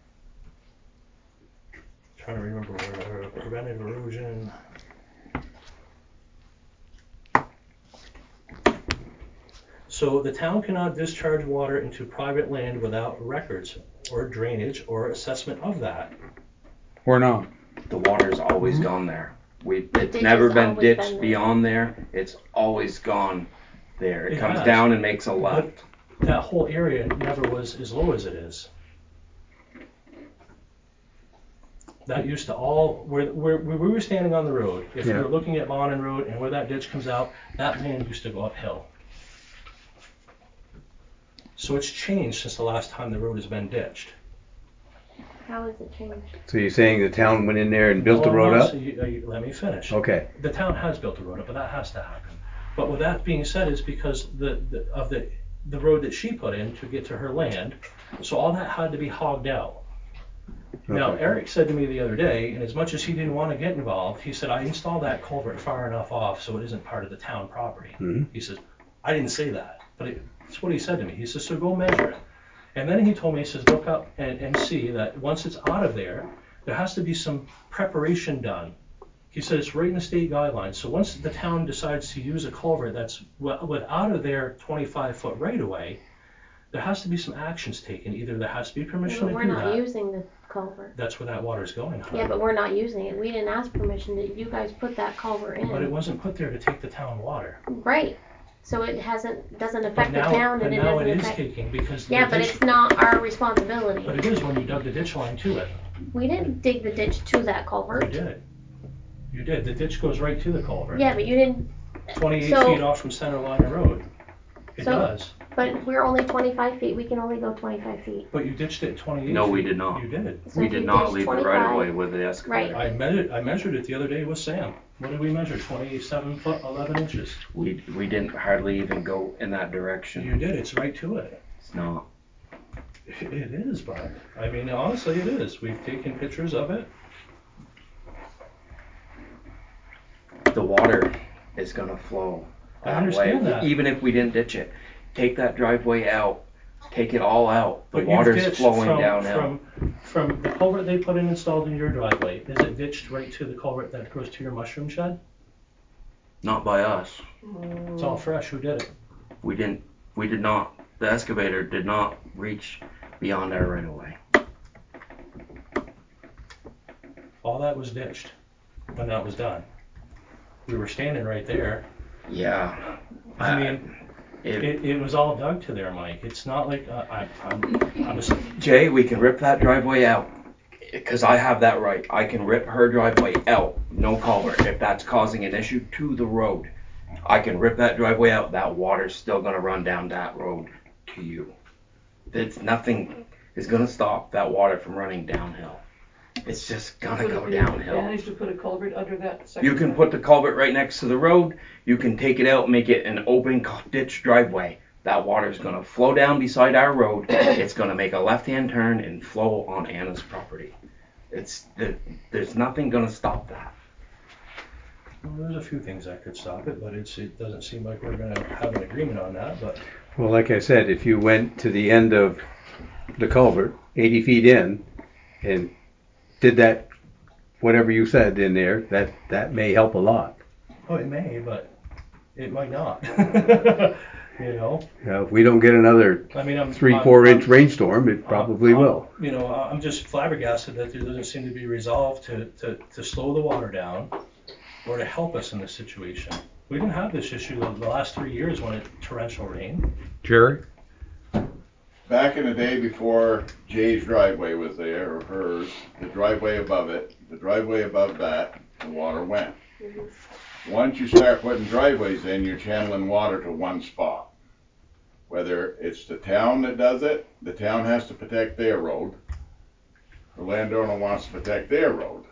trying to remember where prevented erosion. So the town cannot discharge water into private land without records or drainage or assessment of that. Or not. The water's always gone there. It's ditch never has been always ditched been there. beyond there. It's always gone there. It comes has. down and makes a left. That whole area never was as low as it is. That used to all, where we were standing on the road, if Yeah. you were looking at Bonnin Road and where that ditch comes out, that land used to go uphill. So it's changed since the last time the road has been ditched. How has it changed? So you're saying the town went in there and built the No, road no, up? so let me finish. Okay. The town has built the road up, but that has to happen. But with that being said, is because the road that she put in to get to her land, so all that had to be hogged out. Now, Okay. Eric said to me the other day, and as much as he didn't want to get involved, he said, I installed that culvert far enough off so it isn't part of the town property. Mhm. He says, I didn't say that, but that's what he said to me. He says, so go measure it. And then he told me, he says, look up and see that once it's out of there, there has to be some preparation done. He said it's right in the state guidelines. So once the town decides to use a culvert that's out of their 25-foot right-of-way, there has to be some actions taken. Either there has to be permission But to we're do not that. using the culvert. That's where that water's going. Huh? Yeah, but we're not using it. We didn't ask permission. You guys put that culvert in. But it wasn't put there to take the town water. Right. So it doesn't affect But now, the town, but and it now doesn't it is affect. taking because Yeah, the but ditch, it's not our responsibility. but it is when you dug the ditch line to it. We didn't dig the ditch to that You culvert. did. You did. The ditch goes right to the culvert. Yeah, but you didn't. 28 So- feet off from center line of road. It So- does. But we're only 25 feet. We can only go 25 feet. But you ditched it 28 No, feet. we did not. You did. So We if did you not ditch leave the 25 right of way with the excavator. Right. I measured it the other day with Sam. What did we measure? 27 foot 11 inches. We didn't hardly even go in that You direction. did. It's right to it. It's not. It is, bud. I mean, honestly, it is. We've taken pictures of it. The water is gonna flow I that understand way, that. even if we didn't ditch it. Take that driveway out, take it all out. The But water's you've ditched flowing downhill. from the culvert they put in installed in your driveway. Is it ditched right to the culvert that goes to your mushroom shed? Not by us. It's all fresh. Who did it? We did not. The excavator did not reach beyond our right of way. All that was ditched when that was done. We were standing right there. Yeah. I mean, it was all dug to there, Mike. It's not like I'm just. Jay, we can rip that driveway out. Because I have that right. I can rip her driveway out, no culvert. If that's causing an issue to the road, I can rip that driveway out. That water's still going to run down that road to you. Nothing is going to stop that water from running downhill. It's just going to Would go it be an downhill. advantage to put a culvert under that section? You can put the culvert right next to the road. You can take it out, make it an open ditch driveway. That water's going to flow down beside our road. It's going to make a left-hand turn and flow on Anna's property. There's nothing going to stop that. Well, there's a few things that could stop it, but it doesn't seem like we're going to have an agreement on that. But Well, like I said, if you went to the end of the culvert, 80 feet in, and did that, whatever you said in there, that may help a lot. oh, it may, but it might not. You know. If we don't get another I mean, 3-4 inch rainstorm, it probably will. You know, I'm just flabbergasted that there doesn't seem to be resolve to slow the water down or to help us in this situation. We didn't have this issue the last 3 years when it torrential rain. Jerry? Back in the day before Jay's driveway was there, or hers, the driveway above it, the driveway above that, the water went. Once you start putting driveways in, you're channeling water to one spot. Whether it's the town that does it, the town has to protect their road. The landowner wants to protect their road.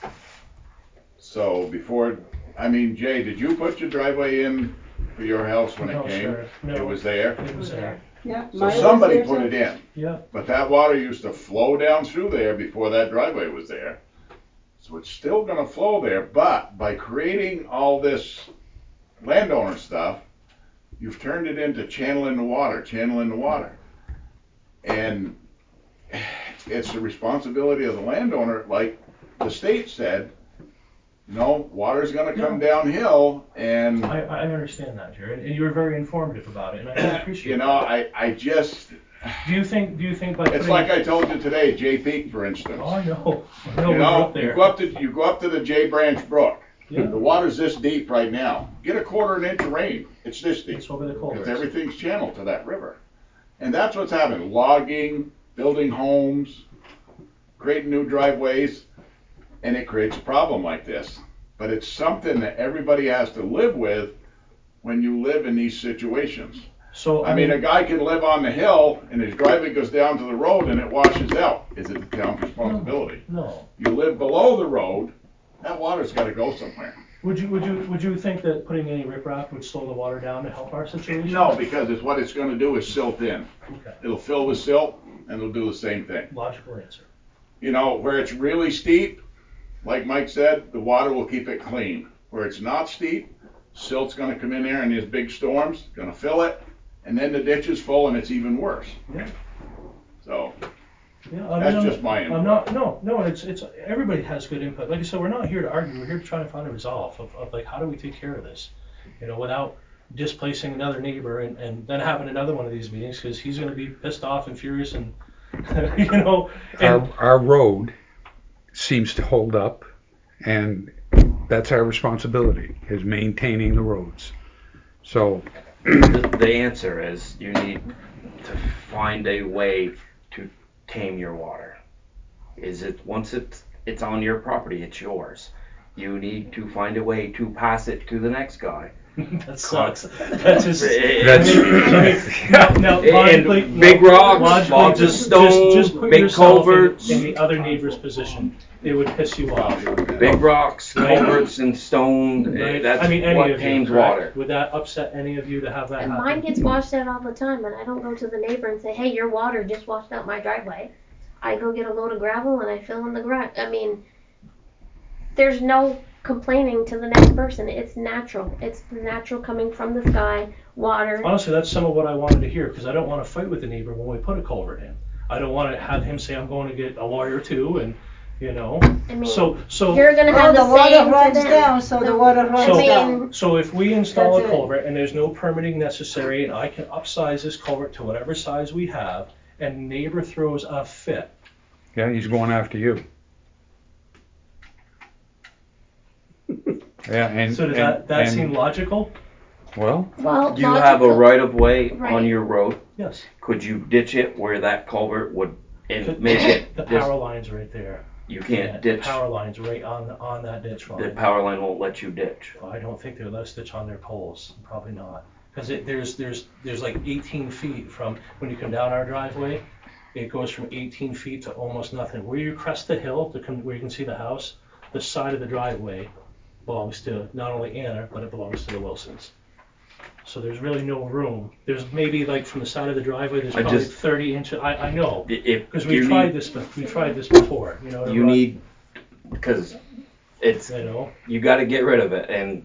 So before, I mean, Jay, did you put your driveway in for your house when No, it came? sir. No. It was there? It was there. Yeah, So mine was somebody there put too. it in. Yeah. But that water used to flow down through there before that driveway was there. So it's still gonna flow there, but by creating all this landowner stuff, you've turned it into channeling the water. And it's the responsibility of the landowner, like the state said, no, water's gonna come downhill and, I understand that, Jared, and you were very informative about it, and I appreciate you know, that. I just, Do you think by it's putting- like I told you today, Jay Peak, for instance. Oh, I know. I know, You we were know, up there. you go up to the Jay Branch Brook. Yeah. The water's this deep right now. Get a quarter inch of rain, it's this deep. It's over the Because culverts. everything's channeled to that river. And that's what's happening. Logging, building homes, creating new driveways. and it creates a problem like this. But it's something that everybody has to live with when you live in these situations. So I mean, a guy can live on the hill and his driveway goes down to the road and it washes out. Is it the town's responsibility? No. You live below the road, that water's got to go somewhere. Would you think that putting any riprap would slow the water down to help our situation? No, because what it's going to do is silt in. Okay. It'll fill with silt and it'll do the same thing. Logical answer. You know, where it's really steep, like Mike said, the water will keep it clean. Where it's not steep, silt's going to come in there and these big storms going to fill it, and then the ditch is full and it's even worse. Yeah. So Yeah, that's just my input. I'm not. No. It's everybody has good input. Like I said, we're not here to argue. We're here to try to find a resolve of like how do we take care of this, without displacing another neighbor and then having another one of these meetings because he's going to be pissed off and furious and Our road seems to hold up, and that's our responsibility, is maintaining the roads. So The answer is you need to find a way to tame your water. Once it's on your property, it's yours. You need to find a way to pass it to the next guy. That sucks. That's just. Now, And big rocks, logs of stone, just put big yourself culverts. in the other neighbor's position. It would piss you off. Big rocks, culverts, and stone. Right? That's I mean, any what of you, tames correct? water. Would that upset any of you to have that And happen? mine gets washed out all the time, and I don't go to the neighbor and say, hey, your water just washed out my driveway. I go get a load of gravel and I fill in the garage. I mean, there's no complaining to the next person. It's natural. It's natural coming from the sky, water. Honestly, that's some of what I wanted to hear because I don't want to fight with the neighbor when we put a culvert in. I don't want to have him say I'm going to get a lawyer too, and I mean, so you're gonna have the the water same runs to them. down, so the water runs So- down. So if we install That's a it. culvert and there's no permitting necessary and I can upsize this culvert to whatever size we have and neighbor throws a fit, yeah, he's going after you. Yeah, and so does that and- seem logical? well? Well, You have a logical- right of way on Right. your road. Yes. Could you ditch it where that culvert would and The- make it? The just- power line's right there. You Yeah, can't ditch. The power line's right on that ditch The line. power line won't let you ditch. I don't think they'll let us ditch on their poles. Probably not. Because there's like 18 feet from when you come down our driveway. It goes from 18 feet to almost nothing. Where you crest the hill where you can see the house, the side of the driveway belongs to not only Anna, but it belongs to the Wilsons. So there's really no room. There's maybe like from the side of the driveway, there's I probably just- 30 inches. I know If because you we tried need, this. We tried this before. To you run, need, because it's you got to get rid of it, and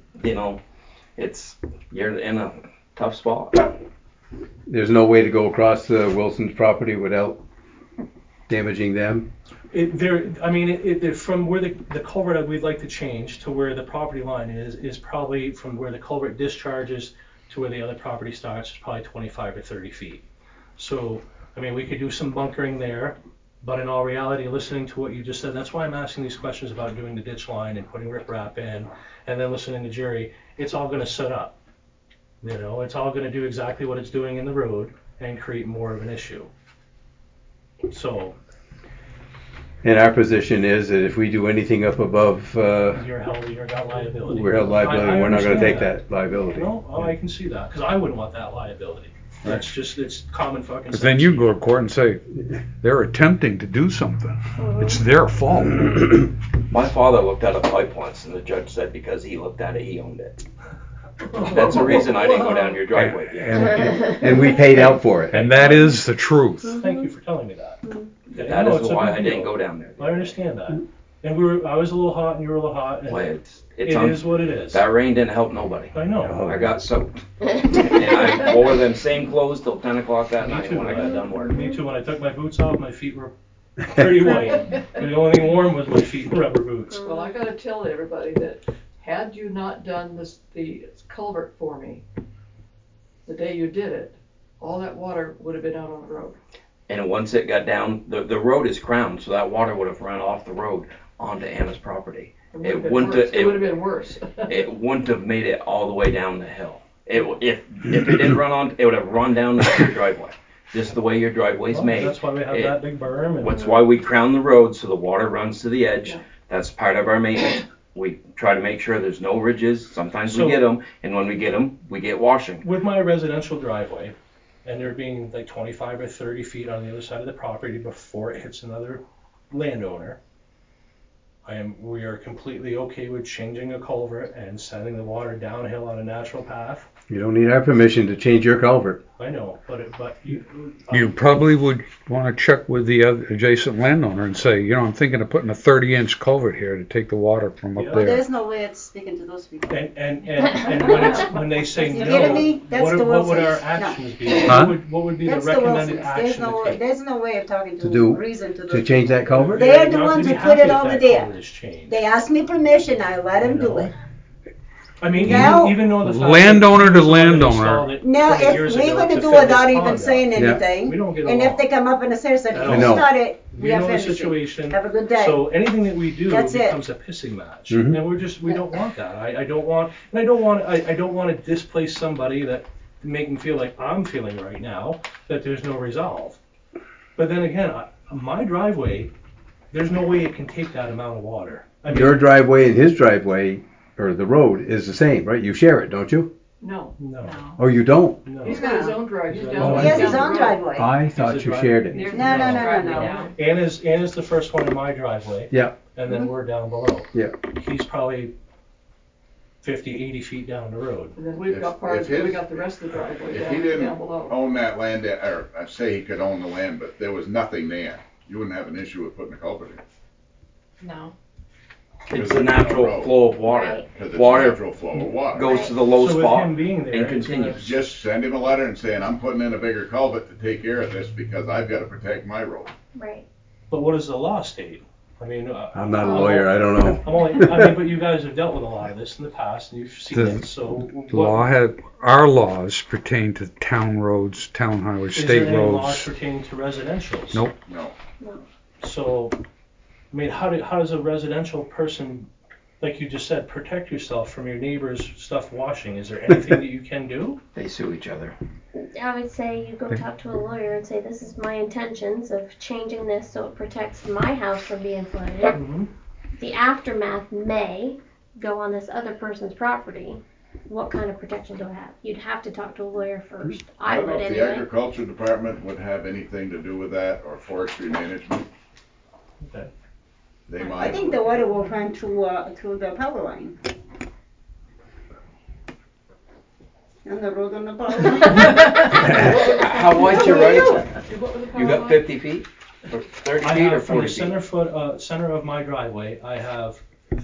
you're in a tough spot. There's no way to go across Wilson's property without damaging them. From where the culvert that we'd like to change to where the property line is probably from where the culvert discharges to where the other property starts is probably 25 or 30 feet. So, we could do some bunkering there, but in all reality, listening to what you just said, that's why I'm asking these questions about doing the ditch line and putting riprap in, and then listening to Jerry, it's all going to set up. It's all going to do exactly what it's doing in the road and create more of an issue. So, And our position is that if we do anything up above, you're got liability. we're held liability. I We're not going to take understand that liability. No, I can see that, because I wouldn't want that liability. That's just, it's common fucking sense. But then you go to court and say, they're attempting to do something. It's their fault. My father looked at a pipe once, and the judge said because he looked at it, he owned it. That's the reason I didn't go down your driveway. And we paid out for it. And that is the truth. Thank you for telling me that. Okay, That no, is it's a why big I didn't deal. go down there. I understand that. And I was a little hot and you were a little hot. And Well, it it's is what it is. That rain didn't help nobody. I know. I got soaked. And I wore them same clothes till 10 o'clock that Me night too. when I got done work. Me too. When I took my boots off, my feet were pretty white. And the only thing warm was my feet in rubber boots. Well, I gotta tell everybody that had you not done the culvert for me, the day you did it, all that water would have been out on the road. And once it got down, the road is crowned, so that water would have run off the road onto Anna's property. It wouldn't have been worse. It wouldn't have made it all the way down the hill. If it didn't run on, it would have run down your driveway. Just the way your driveway's Well, made. that's why we have that big berm. And That's why we crown the road so the water runs to the edge. Yeah. That's part of our maintenance. We try to make sure there's no ridges. Sometimes So- we get them, and when we get them, we get washing. With my residential driveway, and there being like 25 or 30 feet on the other side of the property before it hits another landowner, we are completely okay with changing a culvert and sending the water downhill on a natural path. You don't need our permission to change your culvert. I know, but You probably would want to check with the other adjacent landowner and say, I'm thinking of putting a 30-inch culvert here to take the water from up Yeah. But there. there's no way it's speaking to those people. and when they say You no, kidding me? That's what the would our Wilsons. actions be? Huh? What would be That's the the recommended Wilsons. action to take? There's no way of talking to, To do- reason to To change that culvert? They're the Not ones be who happy put it if over that there. culvert is changed. They asked me permission, I let them do it. I mean, Now- even though the fact Landowner that to he was the one that landowner. installed it Now, 20 if years we're ago going to to do fill without his even pond saying up, anything, we don't get and if along. they come up and say that At you all. No. started, We we are know the finishing. situation. Have a good day. So anything that we do That's it. becomes a pissing match, Mhm. and we don't want that. I don't want to displace somebody that make them feel like I'm feeling right now that there's no resolve. But then again, my driveway, there's no way it can take that amount of water. I mean, Your driveway and his driveway, or the road, is the same, right? You share it, don't you? No. no, Oh, you don't? no. He's got his own driveway. He's Oh, down I He has see. his own driveway. I thought Is it you right? shared it. There's No, no, no, no, driveway no. down. Anna's the first one in my driveway. Yeah. And then we're down below. Yeah. He's probably 50, 80 feet down the road. And then we've got we got the rest of the driveway If he down didn't below. own that land, or I say he could own the land, but there was nothing there, you wouldn't have an issue with putting a culvert in. No. It's the natural flow of water. Right. Because it's Water natural flow of water. goes to the low So with spot him being there, and it's gonna- continues. Just send him a letter and saying, I'm putting in a bigger culvert to take care of this because I've got to protect my road. Right. But what does the law state? I mean, I'm not a lawyer, I don't know. But you guys have dealt with a lot of this in the past, and you've seen The it. So, Our laws pertain to town roads, town highways, is state there any laws roads. pertaining to residentials? Nope. No. So, I mean, how does a residential person, like you just said, protect yourself from your neighbor's stuff washing? Is there anything that you can do? They sue each other. I would say you go talk to a lawyer and say, this is my intentions of changing this so it protects my house from being flooded. Mm-hmm. The aftermath may go on this other person's property. What kind of protection do I have? You'd have to talk to a lawyer first. I don't would know if the anyway. agriculture department would have anything to do with that, or forestry management. Okay. They might. I think the water will run through the power line. On the road on the power line. How wide's your right? What was the You power got line? 50 feet? Or 30 I feet or have from 40 the feet? center of my driveway, I have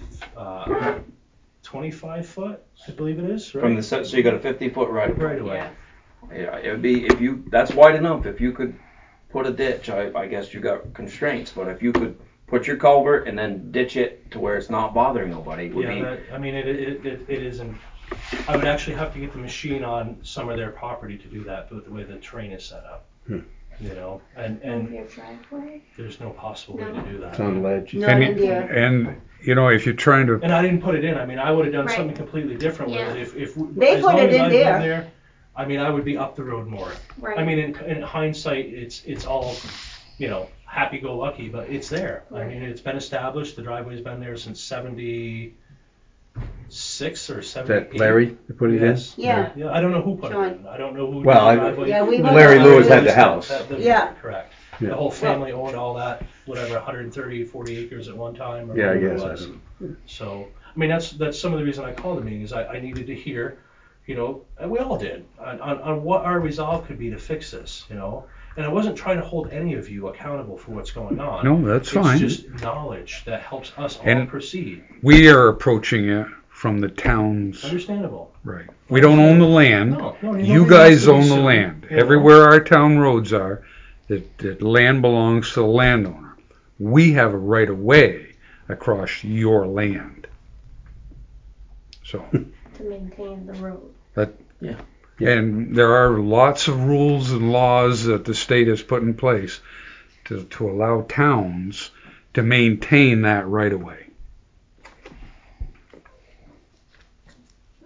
25 foot, I believe it is, right? From the so you got a 50-foot right of way. right away. Yeah. Yeah, it would be that's wide enough. If you could put a ditch, I guess you got constraints. But if you could put your culvert and then ditch it to where it's not bothering nobody, it would be. It isn't. I would actually have to get the machine on some of their property to do that, but the way the terrain is set up, you know, Of and your driveway. there's no possible way to do that. It's on ledge. Not And, in there. and if you're trying to, And I didn't put it in. I mean, I would have done Right. something completely different Yeah. with it. If They as put long it as in I lived there. there, I mean, I would be up the road more. Right. I mean, in hindsight, it's all, happy-go-lucky, but it's there. I Right. mean, it's been established. The driveway's been there since '76 or Is '78. that Larry that put it in? Yes. Yeah. Yeah, I don't know who put it John. in. I don't know who. Well, did I- the driveway. Yeah, we Larry Lewis had the house. That lived Yeah. there, correct. Yeah. The whole family owned all that, whatever, 130, 40 acres at one time, or Yeah, I whatever guess. it I was. don't know. So, I mean, that's some of the reason I called the meeting is I needed to hear, and we all did, on what our resolve could be to fix this, And I wasn't trying to hold any of you accountable for what's going on. no, that's fine. It's just knowledge that helps us all And- proceed. We are approaching it from the town's, Understandable. right. We don't own the land. No, You nobody guys wants to be own the sued, land. you know? Everywhere our town roads are, that land belongs to the landowner. We have a right of way across your land. So, To maintain the road. and there are lots of rules and laws that the state has put in place to allow towns to maintain that right of way.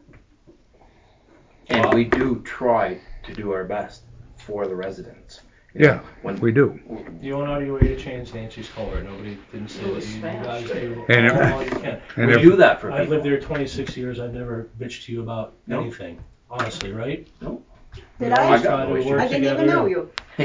And we do try to do our best for the residents. Yeah, When we do. You went out of your way to change Nancy's culvert. Nobody didn't say that. You guys do And all you can. And we if, do that for I've lived people. there 26 years. I've never bitched to you about No. anything, honestly, right? No. Did We always I? try to work I didn't even together. know you. I'm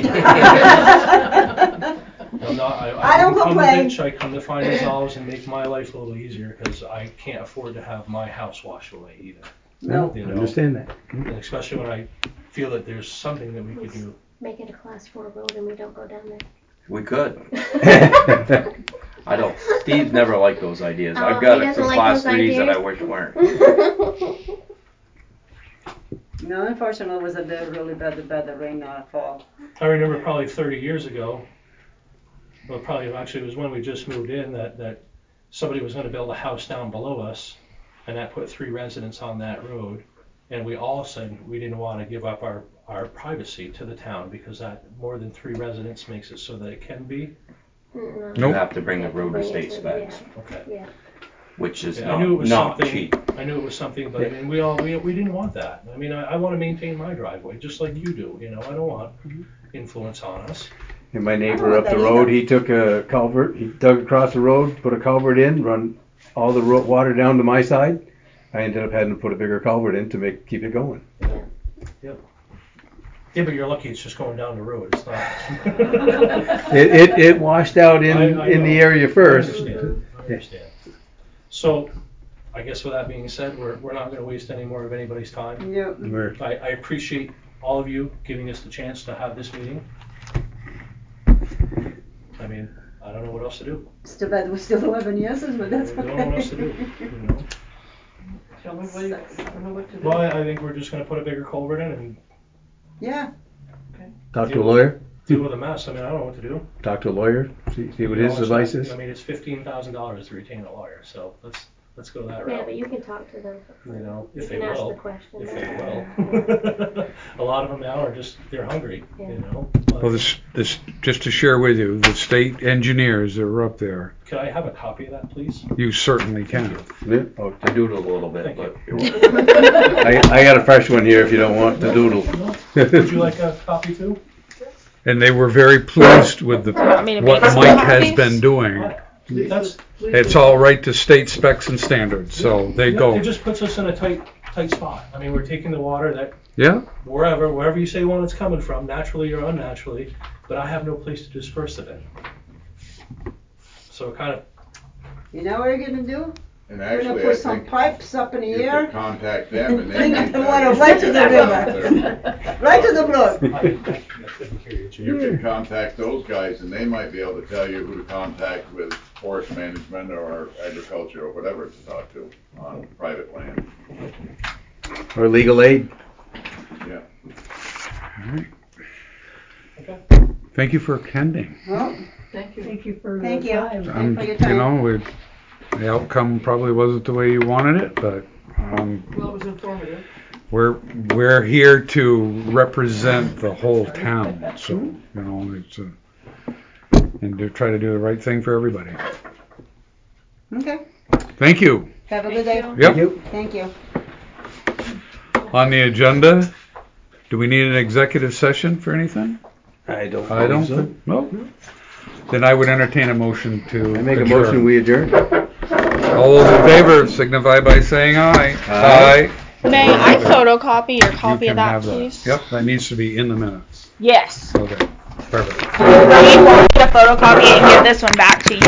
not, I don't didn't come to complain. bitch. I come to find resolves and make my life a little easier because I can't afford to have my house washed away either. No. You I know, understand that. and especially when I feel that there's something that we could do. Make it a class 4 road and we don't go down there. We could. I don't. Steve's never liked those ideas. Oh, I've he got doesn't some like class those 3s that I ideas? wish weren't. No, unfortunately, it was a really bad rainfall. I remember probably 30 years ago, well, probably actually it was when we just moved in, that somebody was going to build a house down below us, and that put 3 residents on that road, and we all said we didn't want to give up our privacy to the town because that more than 3 residents makes it so that it can be. No. You have to bring the road to state specs, Okay. Yeah. which is Yeah, I knew it was not something. cheap. I knew it was something, but I mean, we didn't want that. I mean, I want to maintain my driveway just like you do. You know, I don't want influence on us. And my I neighbor don't up the want that road, either. he took a culvert, he dug across the road, put a culvert in, run all the water down to my side. I ended up having to put a bigger culvert in to keep it going. Yeah, but you're lucky it's just going down the road. It's not. It washed out I in the know. area first. I understand. So, I guess with that being said, we're not going to waste any more of anybody's time. Yeah. I appreciate all of you giving us the chance to have this meeting. I mean, I don't know what else to do. It's too bad we're still 11 years, but that's I don't know what else to do. okay. You know? Tell me what you, I don't know what to do. Well, I think we're just going to put a bigger culvert in and Yeah. Talk to a lawyer, deal with a mess. I mean, I don't know what to do. talk to a lawyer, see what You know, his it's advice not- is. I mean, it's $15,000 to retain a lawyer, so let's go that Yeah, route. but you can talk to them. You know, You if they can ask will. the question. If they Yeah. will. A lot of them now are just, they're hungry, Yeah. you know. well, this just to share with you, the state engineers that are up there, Could I have a copy of that, please? you certainly can. Yeah, oh, I doodled a little bit, Thank but you. I got a fresh one here if you don't want the doodle. Would you like a copy too? And they were very pleased with want me to what make some Mike has copies? been doing. That's, It's all right to state specs and standards, so they it go. just puts us in a tight spot. I mean, we're taking the water that Yeah, wherever you say one it's coming from, naturally or unnaturally, but I have no place to disperse it in. So it kind of, You know what you're gonna do? And You're gonna actually, I put some think pipes up in the you could air, contact them and they bring may the tell water you right to the who river, to- right to the brook. I couldn't hear you, Chief. You could contact those guys and they might be able to tell you who to contact with forest management or agriculture or whatever to talk to on private land. Or legal aid. Yeah. thank you for attending. Well, Thank you. thank you. Um, Thank you for your You time. know, the outcome probably wasn't the way you wanted it, but Well, it was informative. we're here to represent the whole town. So you know, it's and to try to do the right thing for everybody. Okay. Thank you. Have a good day. Yep. Thank you. On the agenda, do we need an executive session for anything? I don't I don't believe so. think. No. Then I would entertain a motion to. I make a adjourn. motion, we adjourn. All those in favor signify by saying aye. Aye. May I photocopy your You copy can of that, have please? Yep, that needs to be in the minutes. Yes. Okay, perfect. We want me to photocopy it and give this one back to you.